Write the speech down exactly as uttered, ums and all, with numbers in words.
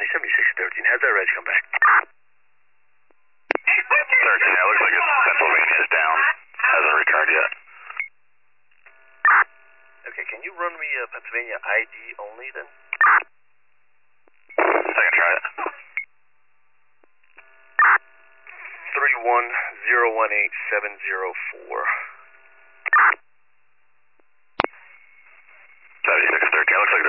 seventy-six thirteen, has that reg come back? thirteen, yeah, looks like it's Pennsylvania's down. Hasn't returned yet. Okay, can you run me a Pennsylvania I D only then? I can try it. three one zero one eight seven zero four. seventy-six thirteen, looks like